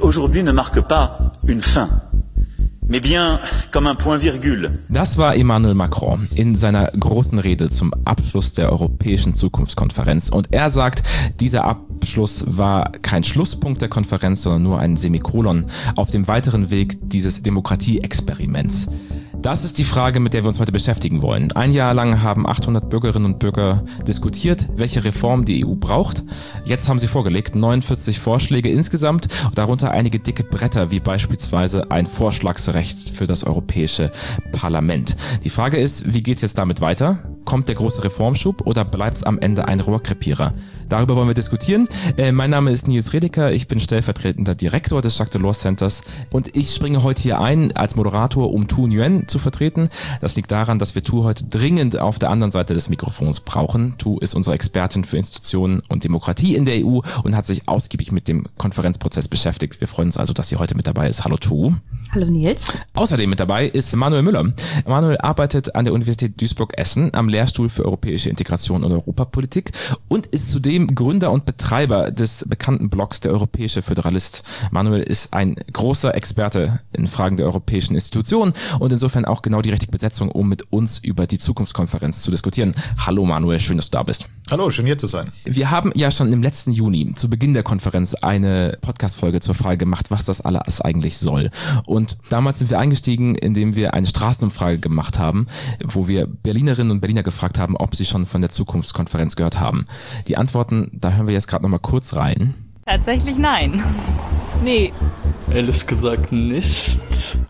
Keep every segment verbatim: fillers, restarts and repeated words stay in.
aujourd'hui ne marque pas une fin, mais bien comme un point virgule. Das war Emmanuel Macron in seiner großen Rede zum Abschluss der Europäischen Zukunftskonferenz. Und er sagt, dieser Abschluss war kein Schlusspunkt der Konferenz, sondern nur ein Semikolon auf dem weiteren Weg dieses Demokratie-Experiments. Das ist die Frage, mit der wir uns heute beschäftigen wollen. Ein Jahr lang haben achthundert Bürgerinnen und Bürger diskutiert, welche Reform die E U braucht. Jetzt haben sie vorgelegt, neunundvierzig Vorschläge insgesamt, darunter einige dicke Bretter, wie beispielsweise ein Vorschlagsrecht für das Europäische Parlament. Die Frage ist, wie geht's jetzt damit weiter? Kommt der große Reformschub oder bleibt's am Ende ein Rohrkrepierer? Darüber wollen wir diskutieren. Äh, mein Name ist Nils Redeker, ich bin stellvertretender Direktor des Jacques Delors Centers und ich springe heute hier ein als Moderator, um Tu Nguyen zu vertreten. Das liegt daran, dass wir Tu heute dringend auf der anderen Seite des Mikrofons brauchen. Tu ist unsere Expertin für Institutionen und Demokratie in der E U und hat sich ausgiebig mit dem Konferenzprozess beschäftigt. Wir freuen uns also, dass sie heute mit dabei ist. Hallo Tu. Hallo Nils. Außerdem mit dabei ist Manuel Müller. Manuel arbeitet an der Universität Duisburg-Essen am Lehrstuhl für europäische Integration und Europapolitik und ist zudem Gründer und Betreiber des bekannten Blogs Der Europäische Föderalist. Manuel ist ein großer Experte in Fragen der europäischen Institutionen und insofern auch genau die richtige Besetzung, um mit uns über die Zukunftskonferenz zu diskutieren. Hallo Manuel, schön, dass du da bist. Hallo, schön hier zu sein. Wir haben ja schon im letzten Juni zu Beginn der Konferenz eine Podcast-Folge zur Frage gemacht, was das alles eigentlich soll. Und damals sind wir eingestiegen, indem wir eine Straßenumfrage gemacht haben, wo wir Berlinerinnen und Berliner gefragt haben, ob sie schon von der Zukunftskonferenz gehört haben. Die Antworten, da hören wir jetzt gerade noch mal kurz rein. Tatsächlich nein. Nee. Ehrlich gesagt nicht.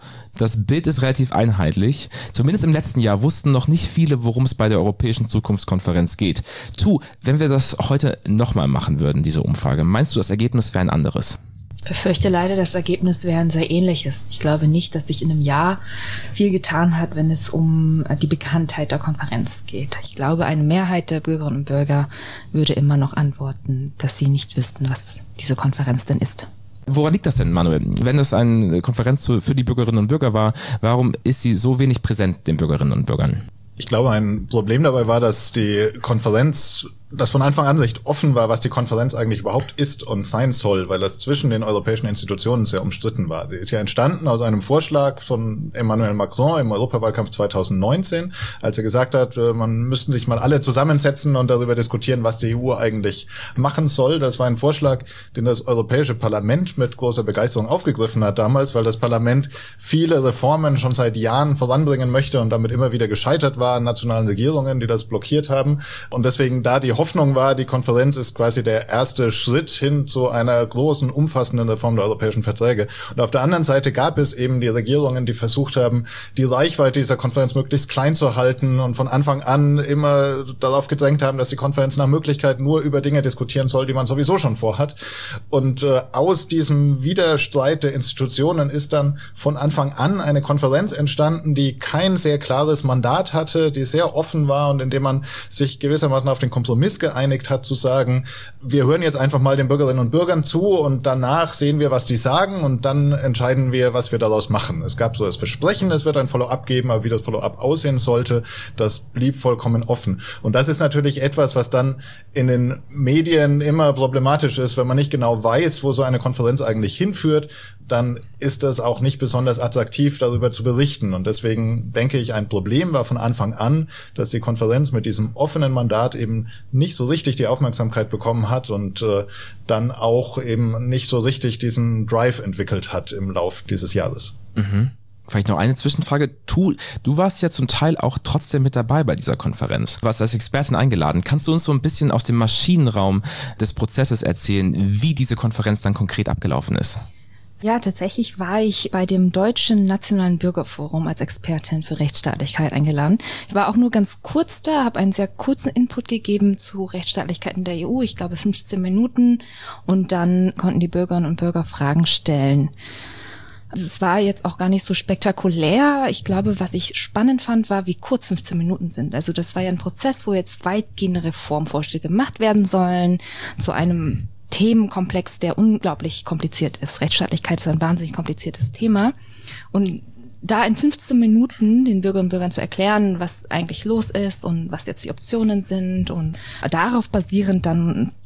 Das Bild ist relativ einheitlich. Zumindest im letzten Jahr wussten noch nicht viele, worum es bei der Europäischen Zukunftskonferenz geht. Tu, wenn wir das heute nochmal machen würden, diese Umfrage, meinst du, das Ergebnis wäre ein anderes? Ich befürchte leider, das Ergebnis wäre ein sehr ähnliches. Ich glaube nicht, dass sich in einem Jahr viel getan hat, wenn es um die Bekanntheit der Konferenz geht. Ich glaube, eine Mehrheit der Bürgerinnen und Bürger würde immer noch antworten, dass sie nicht wüssten, was diese Konferenz denn ist. Woran liegt das denn, Manuel? Wenn es eine Konferenz für die Bürgerinnen und Bürger war, warum ist sie so wenig präsent den Bürgerinnen und Bürgern? Ich glaube, ein Problem dabei war, dass die Konferenz, dass von Anfang an recht offen war, was die Konferenz eigentlich überhaupt ist und sein soll, weil das zwischen den europäischen Institutionen sehr umstritten war. Die ist ja entstanden aus einem Vorschlag von Emmanuel Macron im Europawahlkampf zweitausendneunzehn, als er gesagt hat, man müssten sich mal alle zusammensetzen und darüber diskutieren, was die E U eigentlich machen soll. Das war ein Vorschlag, den das Europäische Parlament mit großer Begeisterung aufgegriffen hat damals, weil das Parlament viele Reformen schon seit Jahren voranbringen möchte und damit immer wieder gescheitert war an nationalen Regierungen, die das blockiert haben. Und deswegen da die Hoffnung war, die Konferenz ist quasi der erste Schritt hin zu einer großen, umfassenden Reform der europäischen Verträge. Und auf der anderen Seite gab es eben die Regierungen, die versucht haben, die Reichweite dieser Konferenz möglichst klein zu halten und von Anfang an immer darauf gedrängt haben, dass die Konferenz nach Möglichkeit nur über Dinge diskutieren soll, die man sowieso schon vorhat. Und äh, aus diesem Widerstreit der Institutionen ist dann von Anfang an eine Konferenz entstanden, die kein sehr klares Mandat hatte, die sehr offen war und in dem man sich gewissermaßen auf den Kompromiss geeinigt hat, zu sagen, wir hören jetzt einfach mal den Bürgerinnen und Bürgern zu und danach sehen wir, was die sagen und dann entscheiden wir, was wir daraus machen. Es gab so das Versprechen, es wird ein Follow-up geben, aber wie das Follow-up aussehen sollte, das blieb vollkommen offen. Und das ist natürlich etwas, was dann in den Medien immer problematisch ist, wenn man nicht genau weiß, wo so eine Konferenz eigentlich hinführt, dann ist das auch nicht besonders attraktiv, darüber zu berichten. Und deswegen denke ich, ein Problem war von Anfang an, dass die Konferenz mit diesem offenen Mandat eben nicht so richtig die Aufmerksamkeit bekommen hat und äh, dann auch eben nicht so richtig diesen Drive entwickelt hat im Lauf dieses Jahres. Mhm. Vielleicht noch eine Zwischenfrage. Tu, du warst ja zum Teil auch trotzdem mit dabei bei dieser Konferenz. Du warst als Expertin eingeladen. Kannst du uns so ein bisschen aus dem Maschinenraum des Prozesses erzählen, wie diese Konferenz dann konkret abgelaufen ist? Ja, tatsächlich war ich bei dem Deutschen Nationalen Bürgerforum als Expertin für Rechtsstaatlichkeit eingeladen. Ich war auch nur ganz kurz da, habe einen sehr kurzen Input gegeben zu Rechtsstaatlichkeit in der E U, ich glaube fünfzehn Minuten, und dann konnten die Bürgerinnen und Bürger Fragen stellen. Also es war jetzt auch gar nicht so spektakulär. Ich glaube, was ich spannend fand, war, wie kurz fünfzehn Minuten sind. Also das war ja ein Prozess, wo jetzt weitgehende Reformvorschläge gemacht werden sollen zu einem Themenkomplex, der unglaublich kompliziert ist. Rechtsstaatlichkeit ist ein wahnsinnig kompliziertes Thema. Und da in fünfzehn Minuten den Bürgerinnen und Bürgern zu erklären, was eigentlich los ist und was jetzt die Optionen sind und darauf basierend dann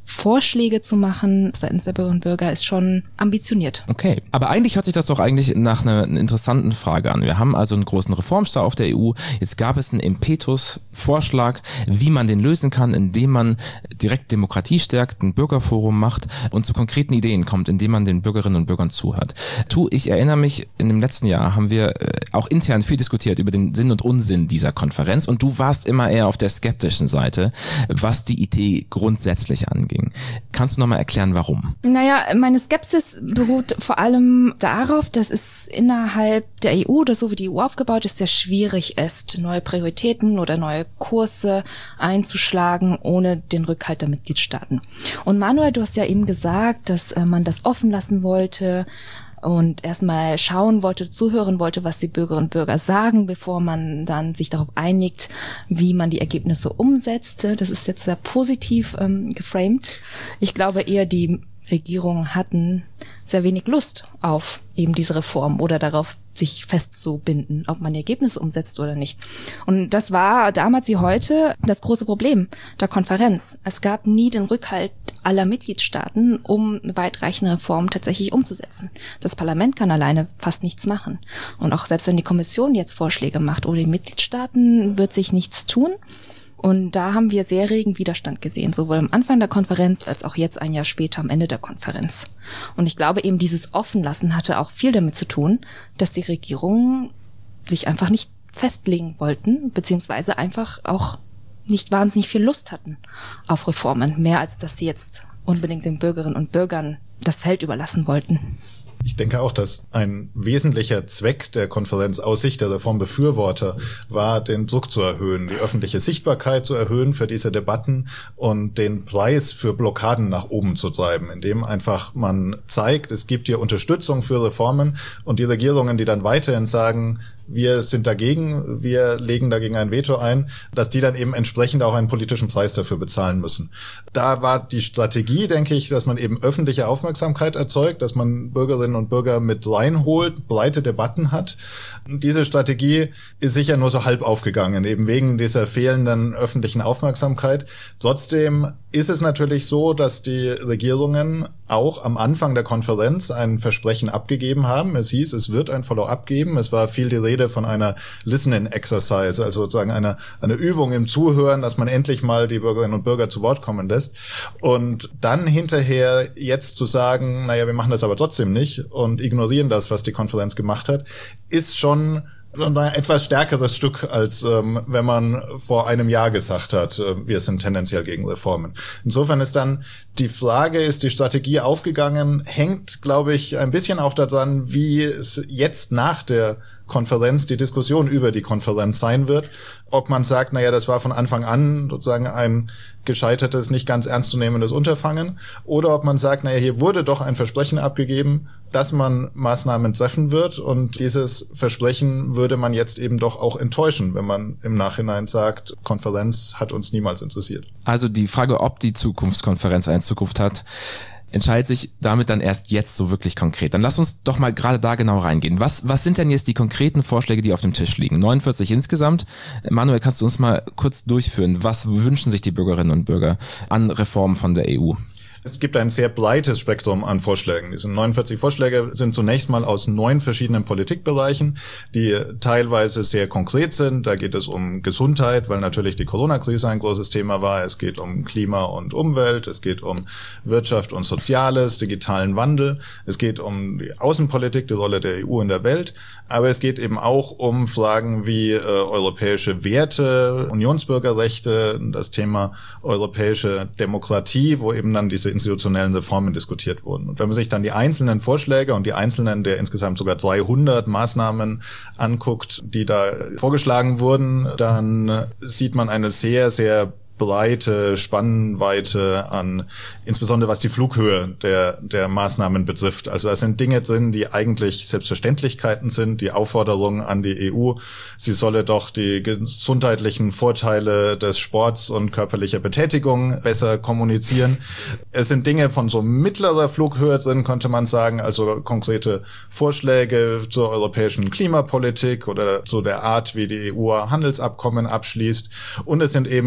Vorschläge zu machen seitens der Bürgerinnen und Bürger ist schon ambitioniert. Okay, aber eigentlich hört sich das doch eigentlich nach einer, einer interessanten Frage an. Wir haben also einen großen Reformstau auf der E U. Jetzt gab es einen Impetus-Vorschlag, wie man den lösen kann, indem man direkt Demokratie stärkt, ein Bürgerforum macht und zu konkreten Ideen kommt, indem man den Bürgerinnen und Bürgern zuhört. Tu, ich erinnere mich, in dem letzten Jahr haben wir auch intern viel diskutiert über den Sinn und Unsinn dieser Konferenz und du warst immer eher auf der skeptischen Seite, was die Idee grundsätzlich anging. Kannst du nochmal erklären, warum? Naja, meine Skepsis beruht vor allem darauf, dass es innerhalb der E U oder so wie die E U aufgebaut ist, sehr schwierig ist, neue Prioritäten oder neue Kurse einzuschlagen, ohne den Rückhalt der Mitgliedstaaten. Und Manuel, du hast ja eben gesagt, dass äh, man das offen lassen wollte und erstmal schauen wollte, zuhören wollte, was die Bürgerinnen und Bürger sagen, bevor man dann sich darauf einigt, wie man die Ergebnisse umsetzt. Das ist jetzt sehr positiv ähm, geframed. Ich glaube eher, die Regierungen hatten sehr wenig Lust auf eben diese Reform oder darauf, sich festzubinden, ob man die Ergebnisse umsetzt oder nicht. Und das war damals wie heute das große Problem der Konferenz. Es gab nie den Rückhalt aller Mitgliedstaaten, um weitreichende Reformen tatsächlich umzusetzen. Das Parlament kann alleine fast nichts machen. Und auch selbst wenn die Kommission jetzt Vorschläge macht oder die Mitgliedstaaten, wird sich nichts tun. Und da haben wir sehr regen Widerstand gesehen, sowohl am Anfang der Konferenz als auch jetzt ein Jahr später am Ende der Konferenz. Und ich glaube eben, dieses Offenlassen hatte auch viel damit zu tun, dass die Regierungen sich einfach nicht festlegen wollten, beziehungsweise einfach auch nicht wahnsinnig viel Lust hatten auf Reformen, mehr als dass sie jetzt unbedingt den Bürgerinnen und Bürgern das Feld überlassen wollten. Ich denke auch, dass ein wesentlicher Zweck der Konferenz aus Sicht der Reformbefürworter war, den Druck zu erhöhen, die öffentliche Sichtbarkeit zu erhöhen für diese Debatten und den Preis für Blockaden nach oben zu treiben, indem einfach man zeigt, es gibt hier Unterstützung für Reformen und die Regierungen, die dann weiterhin sagen, wir sind dagegen, wir legen dagegen ein Veto ein, dass die dann eben entsprechend auch einen politischen Preis dafür bezahlen müssen. Da war die Strategie, denke ich, dass man eben öffentliche Aufmerksamkeit erzeugt, dass man Bürgerinnen und Bürger mit reinholt, breite Debatten hat. Und diese Strategie ist sicher nur so halb aufgegangen, eben wegen dieser fehlenden öffentlichen Aufmerksamkeit. Trotzdem ist es natürlich so, dass die Regierungen auch am Anfang der Konferenz ein Versprechen abgegeben haben. Es hieß, es wird ein Follow-up geben. Es war viel die Rede von einer Listening Exercise, also sozusagen einer eine Übung im Zuhören, dass man endlich mal die Bürgerinnen und Bürger zu Wort kommen lässt. Und dann hinterher jetzt zu sagen, naja, wir machen das aber trotzdem nicht und ignorieren das, was die Konferenz gemacht hat, ist schon ein etwas stärkeres Stück, als ähm, wenn man vor einem Jahr gesagt hat, äh, wir sind tendenziell gegen Reformen. Insofern ist dann die Frage, ist die Strategie aufgegangen, hängt, glaube ich, ein bisschen auch daran, wie es jetzt nach der Konferenz, die Diskussion über die Konferenz sein wird, ob man sagt, naja, das war von Anfang an sozusagen ein gescheitertes, nicht ganz ernstzunehmendes Unterfangen, oder ob man sagt, naja, hier wurde doch ein Versprechen abgegeben, dass man Maßnahmen treffen wird und dieses Versprechen würde man jetzt eben doch auch enttäuschen, wenn man im Nachhinein sagt, Konferenz hat uns niemals interessiert. Also die Frage, ob die Zukunftskonferenz eine Zukunft hat, entscheidet sich damit dann erst jetzt so wirklich konkret. Dann lass uns doch mal gerade da genau reingehen. Was, was sind denn jetzt die konkreten Vorschläge, die auf dem Tisch liegen? neunundvierzig insgesamt. Manuel, kannst du uns mal kurz durchführen? Was wünschen sich die Bürgerinnen und Bürger an Reformen von der E U? Es gibt ein sehr breites Spektrum an Vorschlägen. Diese neunundvierzig Vorschläge sind zunächst mal aus neun verschiedenen Politikbereichen, die teilweise sehr konkret sind. Da geht es um Gesundheit, weil natürlich die Corona-Krise ein großes Thema war. Es geht um Klima und Umwelt. Es geht um Wirtschaft und Soziales, digitalen Wandel. Es geht um die Außenpolitik, die Rolle der E U in der Welt. Aber es geht eben auch um Fragen wie äh, europäische Werte, Unionsbürgerrechte, das Thema europäische Demokratie, wo eben dann diese institutionellen Reformen diskutiert wurden. Und wenn man sich dann die einzelnen Vorschläge und die einzelnen der insgesamt sogar zweihundert Maßnahmen anguckt, die da vorgeschlagen wurden, dann sieht man eine sehr, sehr breite Spannweite an, insbesondere was die Flughöhe der der Maßnahmen betrifft. Also da sind Dinge drin, die eigentlich Selbstverständlichkeiten sind, die Aufforderung an die E U, sie solle doch die gesundheitlichen Vorteile des Sports und körperlicher Betätigung besser kommunizieren. Es sind Dinge von so mittlerer Flughöhe drin, könnte man sagen, also konkrete Vorschläge zur europäischen Klimapolitik oder zu der Art, wie die E U Handelsabkommen abschließt. Und es sind eben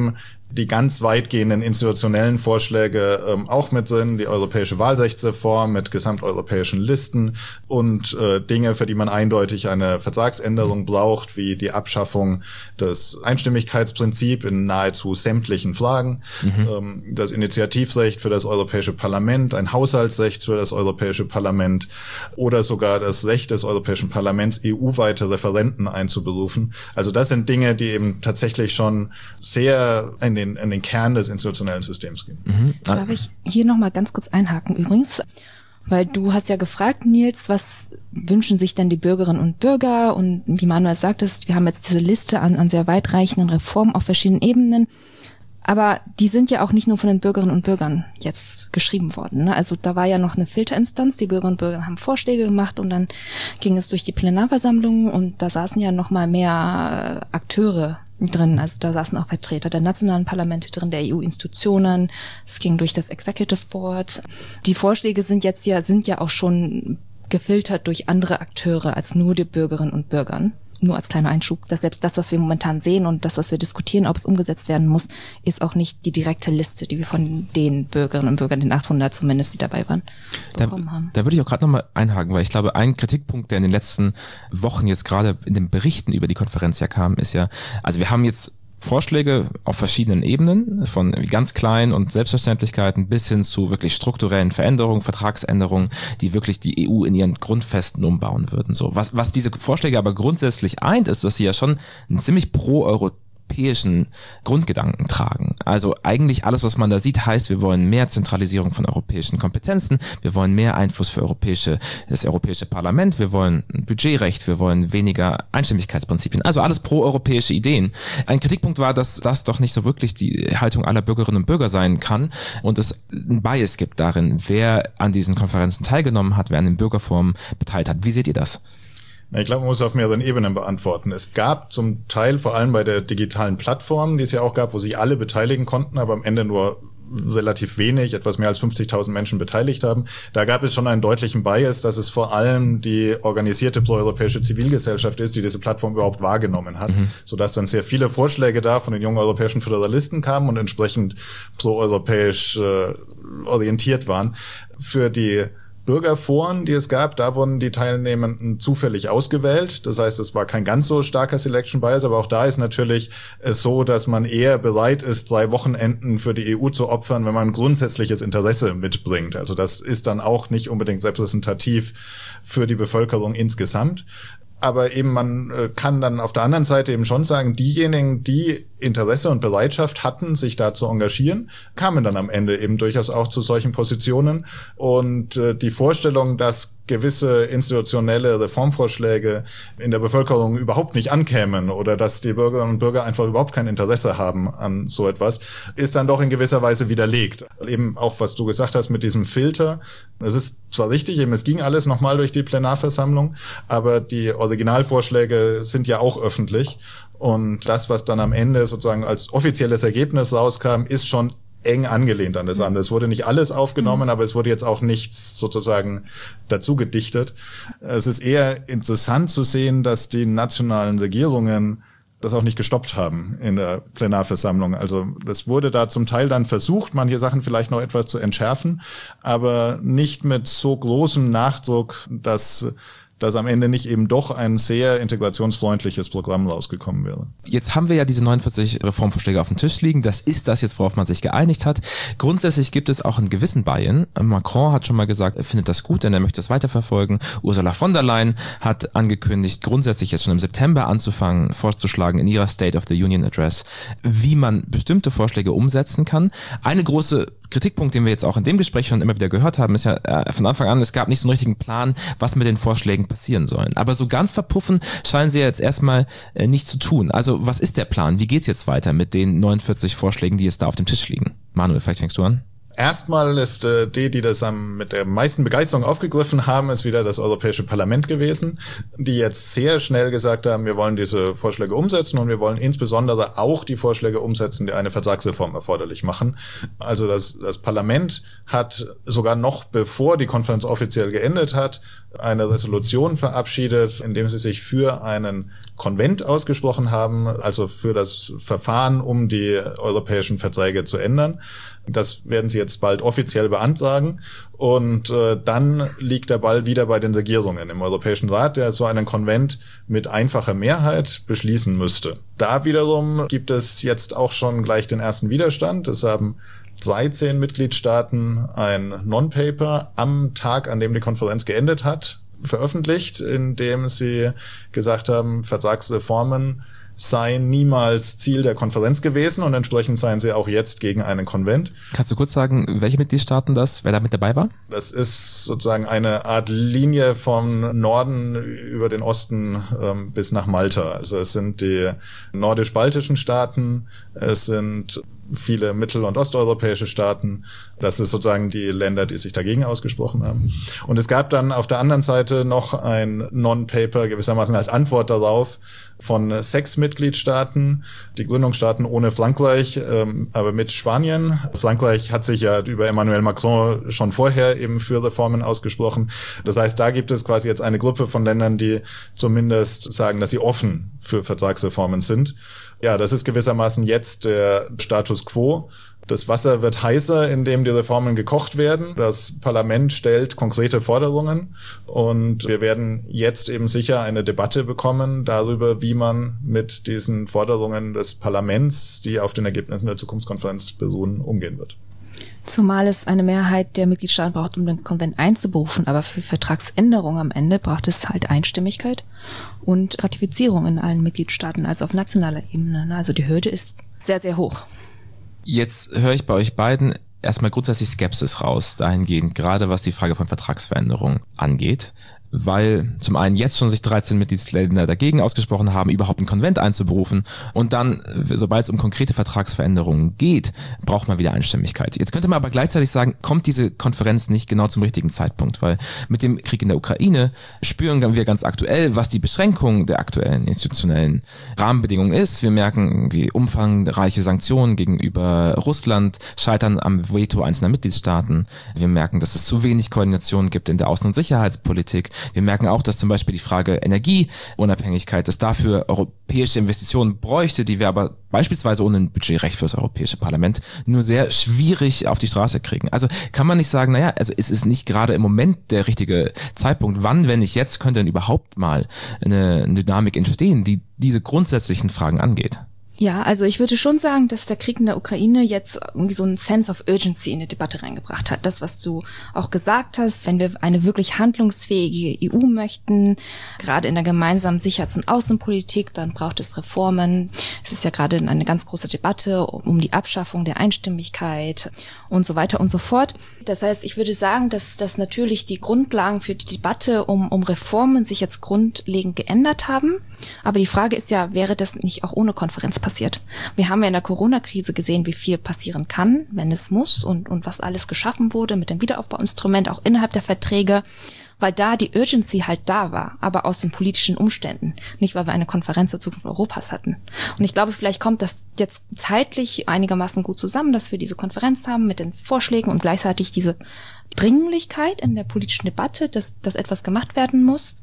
die ganz weitgehenden institutionellen Vorschläge ähm, auch mit drin, die europäische Wahlrechtsreform mit gesamteuropäischen Listen und äh, Dinge, für die man eindeutig eine Vertragsänderung braucht, wie die Abschaffung des Einstimmigkeitsprinzips in nahezu sämtlichen Fragen, mhm. ähm, das Initiativrecht für das Europäische Parlament, ein Haushaltsrecht für das Europäische Parlament oder sogar das Recht des Europäischen Parlaments, E U-weite Referenden einzuberufen. Also das sind Dinge, die eben tatsächlich schon sehr in den, in den Kern des institutionellen Systems gehen. Mhm. Darf ich hier nochmal ganz kurz einhaken übrigens? Weil du hast ja gefragt, Nils, was wünschen sich denn die Bürgerinnen und Bürger? Und wie Manuel sagtest, wir haben jetzt diese Liste an, an sehr weitreichenden Reformen auf verschiedenen Ebenen. Aber die sind ja auch nicht nur von den Bürgerinnen und Bürgern jetzt geschrieben worden. Ne? Also da war ja noch eine Filterinstanz. Die Bürgerinnen und Bürger haben Vorschläge gemacht und dann ging es durch die Plenarversammlung und da saßen ja noch mal mehr Akteure drin. Also da saßen auch Vertreter der nationalen Parlamente drin, der E U-Institutionen. Es ging durch das Executive Board. Die Vorschläge sind jetzt ja, sind ja auch schon gefiltert durch andere Akteure als nur die Bürgerinnen und Bürgern. Nur als kleiner Einschub, dass selbst das, was wir momentan sehen und das, was wir diskutieren, ob es umgesetzt werden muss, ist auch nicht die direkte Liste, die wir von den Bürgerinnen und Bürgern, den achthundert zumindest, die dabei waren, bekommen da, haben. Da würde ich auch gerade nochmal einhaken, weil ich glaube, ein Kritikpunkt, der in den letzten Wochen jetzt gerade in den Berichten über die Konferenz ja kam, ist ja, also wir haben jetzt Vorschläge auf verschiedenen Ebenen, von ganz kleinen und Selbstverständlichkeiten bis hin zu wirklich strukturellen Veränderungen, Vertragsänderungen, die wirklich die E U in ihren Grundfesten umbauen würden. So, was, was diese Vorschläge aber grundsätzlich eint, ist, dass sie ja schon einen ziemlich pro-europäischen Grundgedanken tragen. Also eigentlich alles, was man da sieht, heißt, wir wollen mehr Zentralisierung von europäischen Kompetenzen, wir wollen mehr Einfluss für europäische, das Europäische Parlament, wir wollen ein Budgetrecht, wir wollen weniger Einstimmigkeitsprinzipien, also alles pro-europäische Ideen. Ein Kritikpunkt war, dass das doch nicht so wirklich die Haltung aller Bürgerinnen und Bürger sein kann und es ein Bias gibt darin, wer an diesen Konferenzen teilgenommen hat, wer an den Bürgerforen beteiligt hat. Wie seht ihr das? Ich glaube, man muss auf mehreren Ebenen beantworten. Es gab zum Teil, vor allem bei der digitalen Plattform, die es ja auch gab, wo sich alle beteiligen konnten, aber am Ende nur relativ wenig, etwas mehr als fünfzigtausend Menschen beteiligt haben. Da gab es schon einen deutlichen Bias, dass es vor allem die organisierte proeuropäische Zivilgesellschaft ist, die diese Plattform überhaupt wahrgenommen hat, mhm. sodass dann sehr viele Vorschläge da von den jungen europäischen Föderalisten kamen und entsprechend proeuropäisch äh, orientiert waren. Für die Bürgerforen, die es gab, da wurden die Teilnehmenden zufällig ausgewählt. Das heißt, es war kein ganz so starker Selection Bias, aber auch da ist natürlich es so, dass man eher bereit ist, drei Wochenenden für die E U zu opfern, wenn man grundsätzliches Interesse mitbringt. Also das ist dann auch nicht unbedingt repräsentativ für die Bevölkerung insgesamt. Aber eben man kann dann auf der anderen Seite eben schon sagen, diejenigen, die Interesse und Bereitschaft hatten, sich da zu engagieren, kamen dann am Ende eben durchaus auch zu solchen Positionen. Und äh, die Vorstellung, dass gewisse institutionelle Reformvorschläge in der Bevölkerung überhaupt nicht ankämen oder dass die Bürgerinnen und Bürger einfach überhaupt kein Interesse haben an so etwas, ist dann doch in gewisser Weise widerlegt. Eben auch, was du gesagt hast mit diesem Filter. Es ist zwar richtig, eben es ging alles nochmal durch die Plenarversammlung, aber die Originalvorschläge sind ja auch öffentlich. Und das, was dann am Ende sozusagen als offizielles Ergebnis rauskam, ist schon eng angelehnt an das andere. Es wurde nicht alles aufgenommen, mhm. aber es wurde jetzt auch nichts sozusagen dazu gedichtet. Es ist eher interessant zu sehen, dass die nationalen Regierungen das auch nicht gestoppt haben in der Plenarversammlung. Also das wurde da zum Teil dann versucht, manche Sachen vielleicht noch etwas zu entschärfen, aber nicht mit so großem Nachdruck, dass dass am Ende nicht eben doch ein sehr integrationsfreundliches Programm rausgekommen wäre. Jetzt haben wir ja diese neunundvierzig Reformvorschläge auf dem Tisch liegen. Das ist das jetzt, worauf man sich geeinigt hat. Grundsätzlich gibt es auch einen gewissen Buy-in. Macron hat schon mal gesagt, er findet das gut, denn er möchte es weiterverfolgen. Ursula von der Leyen hat angekündigt, grundsätzlich jetzt schon im September anzufangen, vorzuschlagen in ihrer State of the Union Address, wie man bestimmte Vorschläge umsetzen kann. Eine große Kritikpunkt, den wir jetzt auch in dem Gespräch schon immer wieder gehört haben, ist ja äh, von Anfang an, es gab nicht so einen richtigen Plan, was mit den Vorschlägen passieren sollen. Aber so ganz verpuffen scheinen sie ja jetzt erstmal äh, nicht zu tun. Also was ist der Plan? Wie geht's jetzt weiter mit den neunundvierzig Vorschlägen, die jetzt da auf dem Tisch liegen? Manuel, vielleicht fängst du an. Erstmal ist äh, die, die das am, mit der meisten Begeisterung aufgegriffen haben, ist wieder das Europäische Parlament gewesen, die jetzt sehr schnell gesagt haben, wir wollen diese Vorschläge umsetzen und wir wollen insbesondere auch die Vorschläge umsetzen, die eine Vertragsreform erforderlich machen. Also das, das Parlament hat sogar noch bevor die Konferenz offiziell geendet hat, eine Resolution verabschiedet, in dem sie sich für einen Konvent ausgesprochen haben, also für das Verfahren, um die europäischen Verträge zu ändern. Das werden sie jetzt bald offiziell beantragen. Und äh, dann liegt der Ball wieder bei den Regierungen im Europäischen Rat, der so einen Konvent mit einfacher Mehrheit beschließen müsste. Da wiederum gibt es jetzt auch schon gleich den ersten Widerstand. Es haben dreizehn Mitgliedstaaten ein Non-Paper am Tag, an dem die Konferenz geendet hat, veröffentlicht, in dem sie gesagt haben, Vertragsreformen seien niemals Ziel der Konferenz gewesen und entsprechend seien sie auch jetzt gegen einen Konvent. Kannst du kurz sagen, welche Mitgliedstaaten das, wer da mit dabei war? Das ist sozusagen eine Art Linie vom Norden über den Osten ähm, bis nach Malta. Also es sind die nordisch-baltischen Staaten, es sind viele mittel- und osteuropäische Staaten. Das ist sozusagen die Länder, die sich dagegen ausgesprochen haben. Und es gab dann auf der anderen Seite noch ein Non-Paper gewissermaßen als Antwort darauf von sechs Mitgliedstaaten, die Gründungsstaaten ohne Frankreich, ähm, aber mit Spanien. Frankreich hat sich ja über Emmanuel Macron schon vorher eben für Reformen ausgesprochen. Das heißt, da gibt es quasi jetzt eine Gruppe von Ländern, die zumindest sagen, dass sie offen für Vertragsreformen sind. Ja, das ist gewissermaßen jetzt der Status quo. Das Wasser wird heißer, indem die Reformen gekocht werden. Das Parlament stellt konkrete Forderungen und wir werden jetzt eben sicher eine Debatte bekommen darüber, wie man mit diesen Forderungen des Parlaments, die auf den Ergebnissen der Zukunftskonferenz beruhen, umgehen wird. Zumal es eine Mehrheit der Mitgliedstaaten braucht, um den Konvent einzuberufen, aber für Vertragsänderungen am Ende braucht es halt Einstimmigkeit und Ratifizierung in allen Mitgliedstaaten, also auf nationaler Ebene. Also die Hürde ist sehr, sehr hoch. Jetzt höre ich bei euch beiden erstmal grundsätzlich Skepsis raus, dahingehend, gerade was die Frage von Vertragsveränderung angeht. Weil zum einen jetzt schon sich dreizehn Mitgliedsländer dagegen ausgesprochen haben, überhaupt einen Konvent einzuberufen und dann, sobald es um konkrete Vertragsveränderungen geht, braucht man wieder Einstimmigkeit. Jetzt könnte man aber gleichzeitig sagen, kommt diese Konferenz nicht genau zum richtigen Zeitpunkt, weil mit dem Krieg in der Ukraine spüren wir ganz aktuell, was die Beschränkung der aktuellen institutionellen Rahmenbedingungen ist. Wir merken irgendwie umfangreiche Sanktionen gegenüber Russland, scheitern am Veto einzelner Mitgliedstaaten. Wir merken, dass es zu wenig Koordination gibt in der Außen- und Sicherheitspolitik. Wir merken auch, dass zum Beispiel die Frage Energieunabhängigkeit, dass dafür europäische Investitionen bräuchte, die wir aber beispielsweise ohne ein Budgetrecht für das Europäische Parlament nur sehr schwierig auf die Straße kriegen. Also kann man nicht sagen, naja, also es ist nicht gerade im Moment der richtige Zeitpunkt. Wann, wenn nicht jetzt, könnte denn überhaupt mal eine, eine Dynamik entstehen, die diese grundsätzlichen Fragen angeht? Ja, also ich würde schon sagen, dass der Krieg in der Ukraine jetzt irgendwie so einen Sense of Urgency in die Debatte reingebracht hat. Das, was du auch gesagt hast, wenn wir eine wirklich handlungsfähige E U möchten, gerade in der gemeinsamen Sicherheits- und Außenpolitik, dann braucht es Reformen. Es ist ja gerade eine ganz große Debatte um die Abschaffung der Einstimmigkeit und so weiter und so fort. Das heißt, ich würde sagen, dass, dass natürlich die Grundlagen für die Debatte um, um Reformen sich jetzt grundlegend geändert haben. Aber die Frage ist ja, wäre das nicht auch ohne Konferenz passiert? Wir haben ja in der Corona-Krise gesehen, wie viel passieren kann, wenn es muss und, und was alles geschaffen wurde mit dem Wiederaufbauinstrument, auch innerhalb der Verträge, weil da die Urgency halt da war, aber aus den politischen Umständen, nicht weil wir eine Konferenz zur Zukunft Europas hatten. Und ich glaube, vielleicht kommt das jetzt zeitlich einigermaßen gut zusammen, dass wir diese Konferenz haben mit den Vorschlägen und gleichzeitig diese Dringlichkeit in der politischen Debatte, dass, dass etwas gemacht werden muss.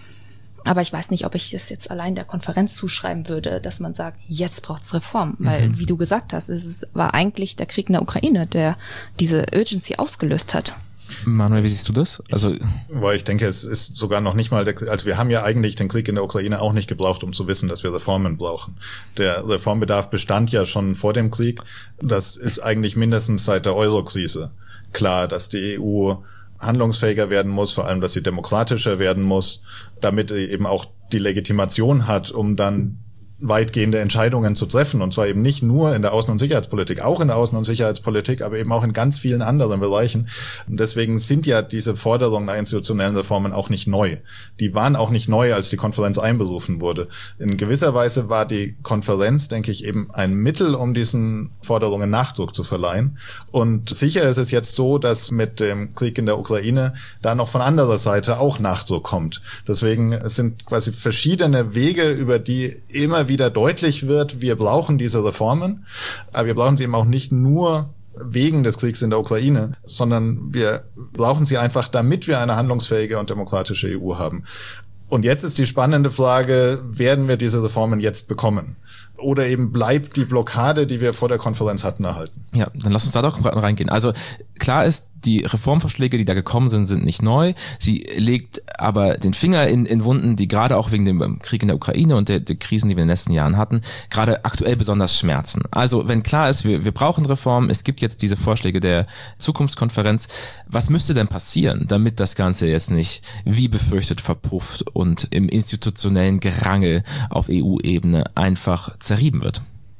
Aber ich weiß nicht, ob ich das jetzt allein der Konferenz zuschreiben würde, dass man sagt, jetzt braucht's Reform. Weil, mhm. wie du gesagt hast, es war eigentlich der Krieg in der Ukraine, der diese Urgency ausgelöst hat. Manuel, wie siehst du das? Also, weil ich denke, es ist sogar noch nicht mal, der, also wir haben ja eigentlich den Krieg in der Ukraine auch nicht gebraucht, um zu wissen, dass wir Reformen brauchen. Der Reformbedarf bestand ja schon vor dem Krieg. Das ist eigentlich mindestens seit der Euro-Krise klar, dass die E U handlungsfähiger werden muss, vor allem, dass sie demokratischer werden muss, damit sie eben auch die Legitimation hat, um dann weitgehende Entscheidungen zu treffen, und zwar eben nicht nur in der Außen- und Sicherheitspolitik, auch in der Außen- und Sicherheitspolitik, aber eben auch in ganz vielen anderen Bereichen. Und deswegen sind ja diese Forderungen nach institutionellen Reformen auch nicht neu. Die waren auch nicht neu, als die Konferenz einberufen wurde. In gewisser Weise war die Konferenz, denke ich, eben ein Mittel, um diesen Forderungen Nachdruck zu verleihen. Und sicher ist es jetzt so, dass mit dem Krieg in der Ukraine da noch von anderer Seite auch Nachdruck kommt. Deswegen es sind quasi verschiedene Wege, über die immer wieder deutlich wird, wir brauchen diese Reformen, aber wir brauchen sie eben auch nicht nur wegen des Kriegs in der Ukraine, sondern wir brauchen sie einfach, damit wir eine handlungsfähige und demokratische E U haben. Und jetzt ist die spannende Frage, werden wir diese Reformen jetzt bekommen? Oder eben bleibt die Blockade, die wir vor der Konferenz hatten, erhalten? Ja, dann lass uns da doch reingehen. Also klar ist, die Reformvorschläge, die da gekommen sind, sind nicht neu. Sie legt aber den Finger in, in Wunden, die gerade auch wegen dem Krieg in der Ukraine und der, der Krisen, die wir in den letzten Jahren hatten, gerade aktuell besonders schmerzen. Also wenn klar ist, wir, wir brauchen Reformen, es gibt jetzt diese Vorschläge der Zukunftskonferenz, was müsste denn passieren, damit das Ganze jetzt nicht wie befürchtet verpufft und im institutionellen Gerangel auf E U-Ebene einfach zerrieben wird?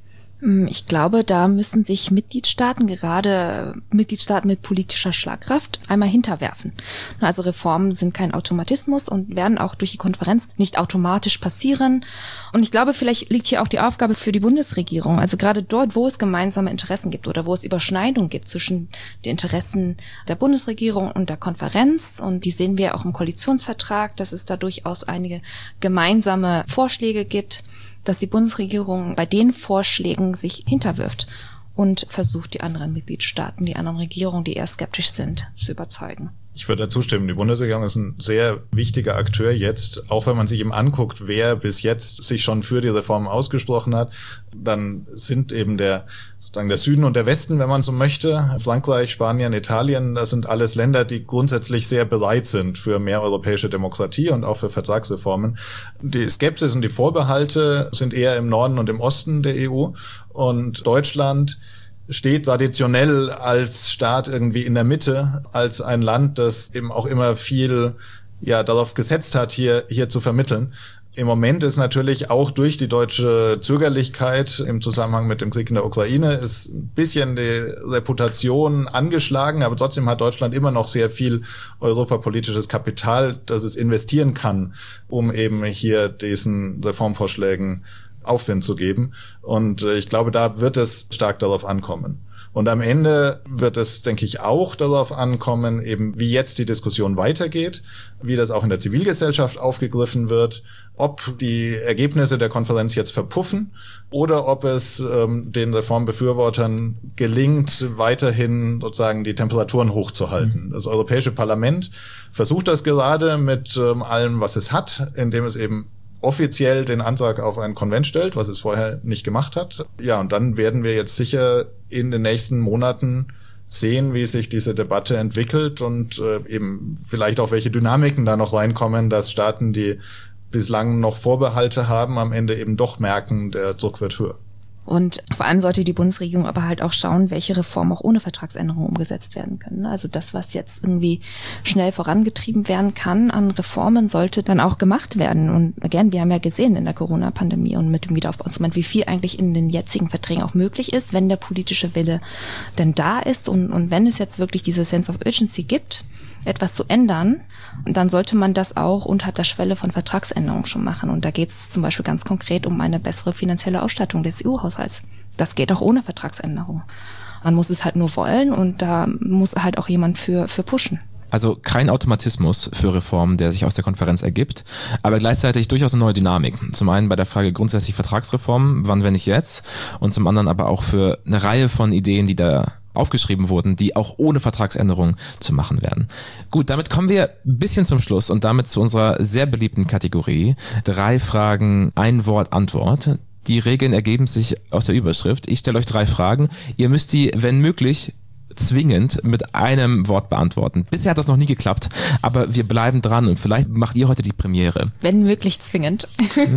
Ich glaube, da müssen sich Mitgliedstaaten, gerade Mitgliedstaaten mit politischer Schlagkraft, einmal hinterwerfen. Also Reformen sind kein Automatismus und werden auch durch die Konferenz nicht automatisch passieren. Und ich glaube, vielleicht liegt hier auch die Aufgabe für die Bundesregierung. Also gerade dort, wo es gemeinsame Interessen gibt oder wo es Überschneidungen gibt zwischen den Interessen der Bundesregierung und der Konferenz. Und die sehen wir auch im Koalitionsvertrag, dass es da durchaus einige gemeinsame Vorschläge gibt, dass die Bundesregierung bei den Vorschlägen sich hinterwirft und versucht, die anderen Mitgliedstaaten, die anderen Regierungen, die eher skeptisch sind, zu überzeugen. Ich würde dazu stimmen. Die Bundesregierung ist ein sehr wichtiger Akteur jetzt. Auch wenn man sich eben anguckt, wer bis jetzt sich schon für die Reformen ausgesprochen hat, dann sind eben der sozusagen der Süden und der Westen, wenn man so möchte, Frankreich, Spanien, Italien, das sind alles Länder, die grundsätzlich sehr bereit sind für mehr europäische Demokratie und auch für Vertragsreformen. Die Skepsis und die Vorbehalte sind eher im Norden und im Osten der E U, und Deutschland steht traditionell als Staat irgendwie in der Mitte, als ein Land, das eben auch immer viel ja darauf gesetzt hat, hier hier zu vermitteln. Im Moment ist natürlich auch durch die deutsche Zögerlichkeit im Zusammenhang mit dem Krieg in der Ukraine ist ein bisschen die Reputation angeschlagen, aber trotzdem hat Deutschland immer noch sehr viel europapolitisches Kapital, das es investieren kann, um eben hier diesen Reformvorschlägen Aufwind zu geben. Und ich glaube, da wird es stark darauf ankommen. Und am Ende wird es, denke ich, auch darauf ankommen, eben wie jetzt die Diskussion weitergeht, wie das auch in der Zivilgesellschaft aufgegriffen wird, ob die Ergebnisse der Konferenz jetzt verpuffen oder ob es ähm, den Reformbefürwortern gelingt, weiterhin sozusagen die Temperaturen hochzuhalten. Das Europäische Parlament versucht das gerade mit ähm, allem, was es hat, indem es eben offiziell den Antrag auf einen Konvent stellt, was es vorher nicht gemacht hat. Ja, und dann werden wir jetzt sicher in den nächsten Monaten sehen, wie sich diese Debatte entwickelt und äh, eben vielleicht auch welche Dynamiken da noch reinkommen, dass Staaten, die bislang noch Vorbehalte haben, am Ende eben doch merken, der Druck wird höher. Und vor allem sollte die Bundesregierung aber halt auch schauen, welche Reformen auch ohne Vertragsänderung umgesetzt werden können. Also das, was jetzt irgendwie schnell vorangetrieben werden kann an Reformen, sollte dann auch gemacht werden. Und again, wir haben ja gesehen in der Corona-Pandemie und mit dem Wiederaufbauinstrument, wie viel eigentlich in den jetzigen Verträgen auch möglich ist, wenn der politische Wille denn da ist. Und, und wenn es jetzt wirklich diese Sense of Urgency gibt, etwas zu ändern, dann sollte man das auch unterhalb der Schwelle von Vertragsänderungen schon machen. Und da geht es zum Beispiel ganz konkret um eine bessere finanzielle Ausstattung des E U-Haushalts. Das geht auch ohne Vertragsänderung. Man muss es halt nur wollen und da muss halt auch jemand für, für pushen. Also kein Automatismus für Reformen, der sich aus der Konferenz ergibt, aber gleichzeitig durchaus eine neue Dynamik. Zum einen bei der Frage grundsätzlich Vertragsreformen, wann, wenn nicht jetzt, und zum anderen aber auch für eine Reihe von Ideen, die da aufgeschrieben wurden, die auch ohne Vertragsänderung zu machen werden. Gut, damit kommen wir ein bisschen zum Schluss und damit zu unserer sehr beliebten Kategorie. Drei Fragen, ein Wort, Antwort. Die Regeln ergeben sich aus der Überschrift. Ich stelle euch drei Fragen. Ihr müsst die, wenn möglich, zwingend mit einem Wort beantworten. Bisher hat das noch nie geklappt, aber wir bleiben dran und vielleicht macht ihr heute die Premiere. Wenn möglich zwingend.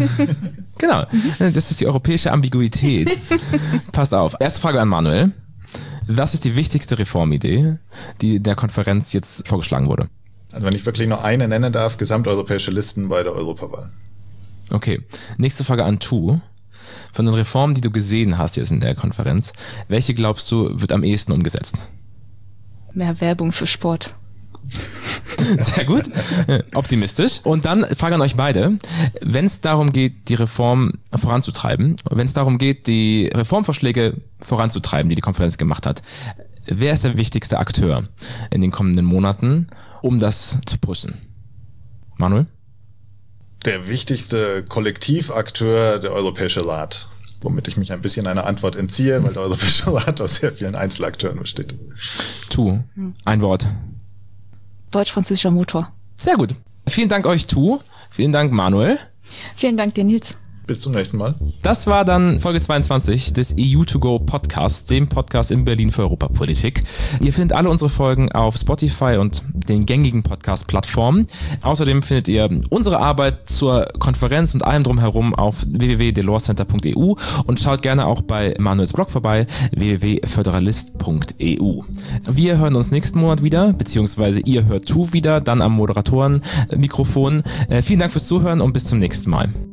Genau, das ist die europäische Ambiguität. Passt auf. Erste Frage an Manuel. Was ist die wichtigste Reformidee, die in der Konferenz jetzt vorgeschlagen wurde? Also wenn ich wirklich nur eine nennen darf, gesamteuropäische Listen bei der Europawahl. Okay, nächste Frage an Tu. Von den Reformen, die du gesehen hast jetzt in der Konferenz, welche glaubst du, wird am ehesten umgesetzt? Mehr Werbung für Sport. Sehr gut, optimistisch. Und dann Frage an euch beide, wenn es darum geht, die Reform voranzutreiben, wenn es darum geht, die Reformvorschläge voranzutreiben, die die Konferenz gemacht hat, wer ist der wichtigste Akteur in den kommenden Monaten, um das zu pushen? Manuel? Der wichtigste Kollektivakteur, der Europäische Rat. Womit ich mich ein bisschen einer Antwort entziehe, weil der Europäische Rat aus sehr vielen Einzelakteuren besteht. Tu, ein Wort. Deutsch-französischer Motor. Sehr gut. Vielen Dank euch, Tu. Vielen Dank, Manuel. Vielen Dank dir, Nils. Bis zum nächsten Mal. Das war dann Folge zweiundzwanzig des E U to go Podcast, dem Podcast in Berlin für Europapolitik. Ihr findet alle unsere Folgen auf Spotify und den gängigen Podcast-Plattformen. Außerdem findet ihr unsere Arbeit zur Konferenz und allem drumherum auf w w w punkt delawcenter punkt e u und schaut gerne auch bei Manuels Blog vorbei, w w w punkt föderalist punkt e u. Wir hören uns nächsten Monat wieder, beziehungsweise ihr hört Tu wieder, dann am Moderatoren-Mikrofon. Vielen Dank fürs Zuhören und bis zum nächsten Mal.